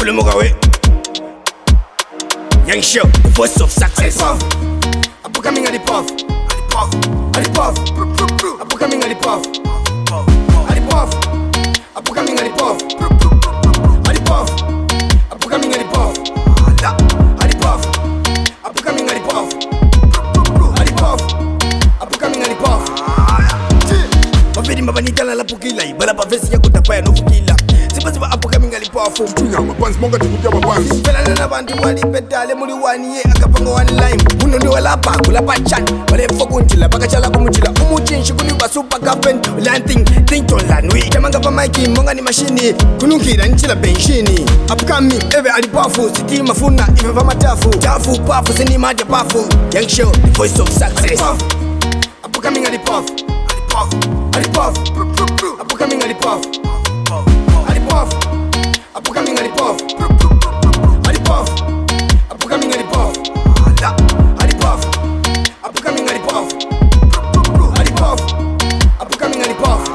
pull him away. Young show, the voice of success. I'm coming at the puff. At the puff. I'm coming at the puff. At the puff. I'm coming at the puff. At the puff. I'm coming at the puff. At the puff. I'm coming at the puff. At the puff. I'm coming at the puff. Mafidi mabanitala la pukila, ibala pa vesi ya kutapaya no fukila. Sipa apo coming at the puff. Tunya mabanzi monga tukutia mabanzi. Fela na bantu wali pedale muri wani ye akapanga one line. Uno ndi walapa kulapa chan. Wale fokunjila bakachala kumujila. Umuchinshi kuni wa super government. Landing think on land we. Jamanga pa maiki monga ni mashini. Kunukira nchila benshini. Upcoming eve alipafu siti mafuna ive va matafu. Tafu pafu sini maja pafu. Young show the voice of success. I'm coming at the puff. At the puff. I'm coming at the puff. At the puff. I'm coming at the puff. At the puff. I'm coming at the puff. At the puff. I'm coming at the puff. At the puff. I'm coming at the puff.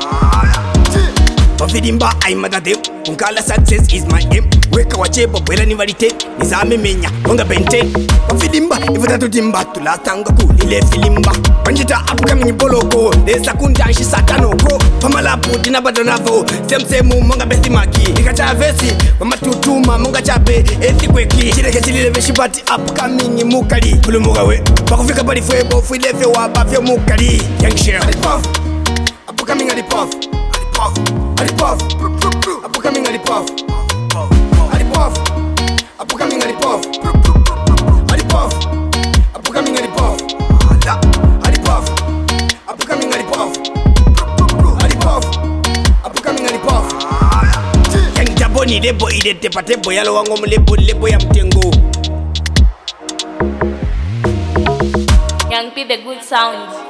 Mafidimba ay madade. Unkala success is my aim. Weka wachebo bwela ni valite. Nizame menya monga bente. Mafidimba ifuta tutimba tulatanga kulile filimba. Panjita upcoming boloko. Desa kunjanshi satanoko. Pamalapu dina badonavo. Semu monga besi maki. Nikacha vesi mama tutuma monga chape eti kweki. Chileke chilile veshibati upcoming mukali. Pulumuga we. Bakufika bali fuebo fuilefe wa bafyo mukali. Young share. At the puff. I'm coming at the puff. At the puff. I'm coming at the puff. At the puff. I'm coming at the puff. At the puff. I'm coming at the puff. At the puff. I'm coming at the puff. At the puff. I'm coming at the puff. Young Jaboni lebo idete patebo yalo wango lebo ya mtengo. Young P the good sounds.